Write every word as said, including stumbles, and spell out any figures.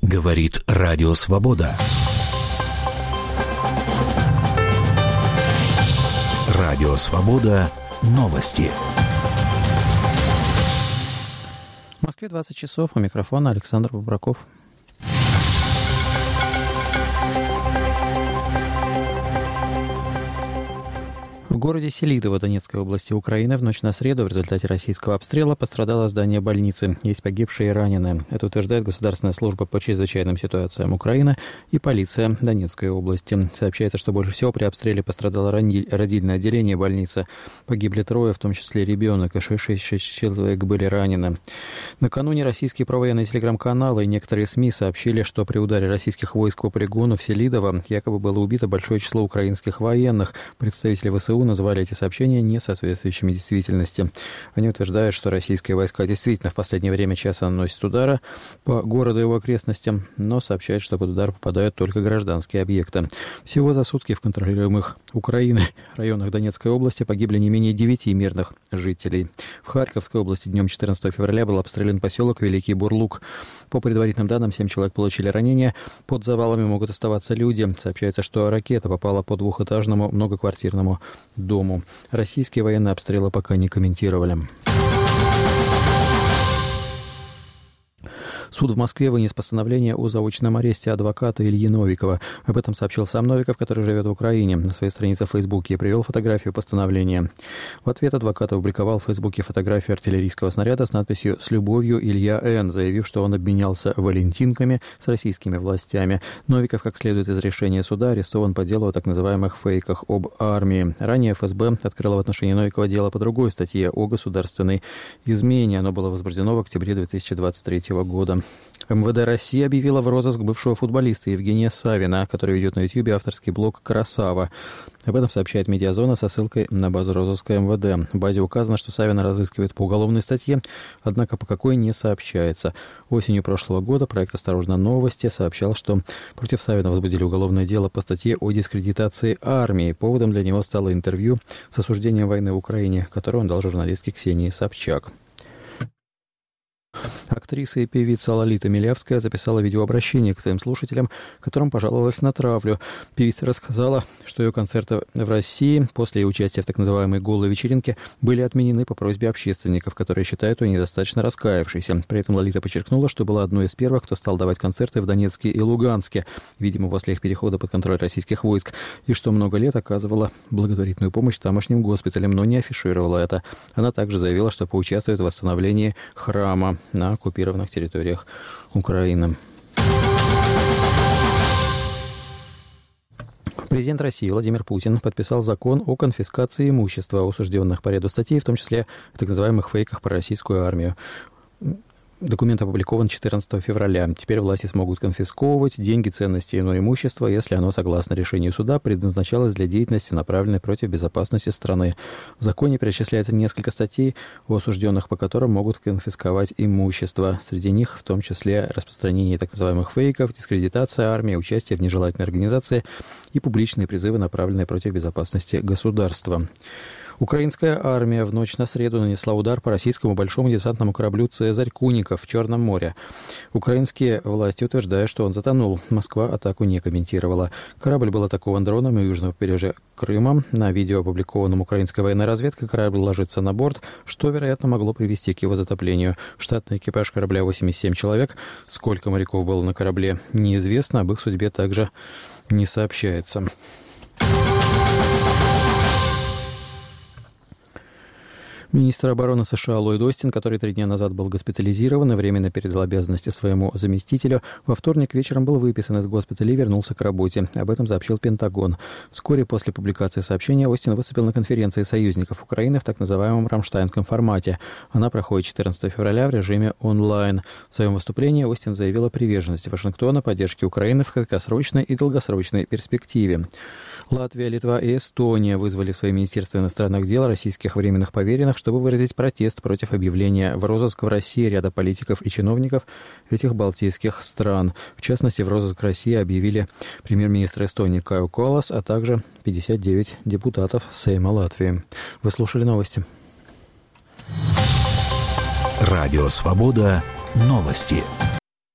Говорит Радио Свобода. Радио Свобода. Новости. В Москве двадцать часов. У микрофона Александр Бобраков. В городе Селидово Донецкой области Украины в ночь на среду в результате российского обстрела пострадало здание больницы. Есть погибшие и раненые. Это утверждает Государственная служба по чрезвычайным ситуациям Украины и полиция Донецкой области. Сообщается, что больше всего при обстреле пострадало родильное отделение больницы. Погибли трое, в том числе ребенок, и шесть человек были ранены. Накануне российские провоенные телеграм-каналы и некоторые СМИ сообщили, что при ударе российских войск по полигону в Селидово якобы было убито большое число украинских военных. Представители ВСУ называли эти сообщения несоответствующими действительности. Они утверждают, что российские войска действительно в последнее время часто наносят удары по городу и его окрестностям, но сообщают, что под удар попадают только гражданские объекты. Всего за сутки в контролируемых Украиной районах Донецкой области погибли не менее девяти мирных жителей. В Харьковской области днем четырнадцатого февраля был обстрелян поселок Великий Бурлук. По предварительным данным, семь человек получили ранения. Под завалами могут оставаться люди. Сообщается, что ракета попала по двухэтажному многоквартирному дому. Российские военные обстрелы пока не комментировали. Суд в Москве вынес постановление о заочном аресте адвоката Ильи Новикова. Об этом сообщил сам Новиков, который живет в Украине. На своей странице в Фейсбуке привел фотографию постановления. В ответ адвокат опубликовал в Фейсбуке фотографию артиллерийского снаряда с надписью «С любовью, Илья Н», заявив, что он обменялся валентинками с российскими властями. Новиков, как следует из решения суда, арестован по делу о так называемых фейках об армии. Ранее эф эс бэ открыла в отношении Новикова дело по другой статье о государственной измене. Оно было возбуждено в октябре две тысячи двадцать третьего года. эм вэ дэ России объявила в розыск бывшего футболиста Евгения Савина, который ведет на Ютьюбе авторский блог «Красава». Об этом сообщает Медиазона со ссылкой на базу розыска эм вэ дэ. В базе указано, что Савина разыскивают по уголовной статье, однако по какой не сообщается. Осенью прошлого года проект «Осторожно, новости» сообщал, что против Савина возбудили уголовное дело по статье о дискредитации армии. Поводом для него стало интервью с осуждением войны в Украине, которое он дал журналистке Ксении Собчак. Актриса и певица Лолита Милявская записала видеообращение к своим слушателям, в котором пожаловалась на травлю. Певица рассказала, что ее концерты в России после ее участия в так называемой «голой вечеринке» были отменены по просьбе общественников, которые считают ее недостаточно раскаявшейся. При этом Лолита подчеркнула, что была одной из первых, кто стал давать концерты в Донецке и Луганске, видимо, после их перехода под контроль российских войск, и что много лет оказывала благотворительную помощь тамошним госпиталям, но не афишировала это. Она также заявила, что поучаствует в восстановлении храма на оккупированных территориях Украины. Президент России Владимир Путин подписал закон о конфискации имущества осужденных по ряду статей, в том числе в так называемых фейках про российскую армию. Документ опубликован четырнадцатого февраля. Теперь власти смогут конфисковывать деньги, ценности и иное имущество, если оно, согласно решению суда, предназначалось для деятельности, направленной против безопасности страны. В законе перечисляется несколько статей, у осужденных по которым могут конфисковать имущество. Среди них в том числе распространение так называемых фейков, дискредитация армии, участие в нежелательной организации и публичные призывы, направленные против безопасности государства. Украинская армия в ночь на среду нанесла удар по российскому большому десантному кораблю «Цезарь Куников» в Черном море. Украинские власти утверждают, что он затонул. Москва атаку не комментировала. Корабль был атакован дроном у южного побережья Крыма. На видео, опубликованном украинской военной разведкой, корабль ложится на борт, что, вероятно, могло привести к его затоплению. Штатный экипаж корабля восемьдесят семь человек. Сколько моряков было на корабле, неизвестно. Об их судьбе также не сообщается. Министр обороны США Ллойд Остин, который три дня назад был госпитализирован и временно передал обязанности своему заместителю, во вторник вечером был выписан из госпиталя и вернулся к работе. Об этом сообщил Пентагон. Вскоре после публикации сообщения Остин выступил на конференции союзников Украины в так называемом рамштайнском формате. Она проходит четырнадцатого февраля в режиме онлайн. В своем выступлении Остин заявил о приверженности Вашингтона поддержке Украины в краткосрочной и долгосрочной перспективе. Латвия, Литва и Эстония вызвали в свои министерства иностранных дел российских временных поверенных, чтобы выразить протест против объявления в розыск в России ряда политиков и чиновников этих балтийских стран. В частности, в розыск России объявили премьер-министр Эстонии Кая Каллас, а также пятьдесят девять депутатов Сейма Латвии. Вы слушали новости. Радио «Свобода». Новости.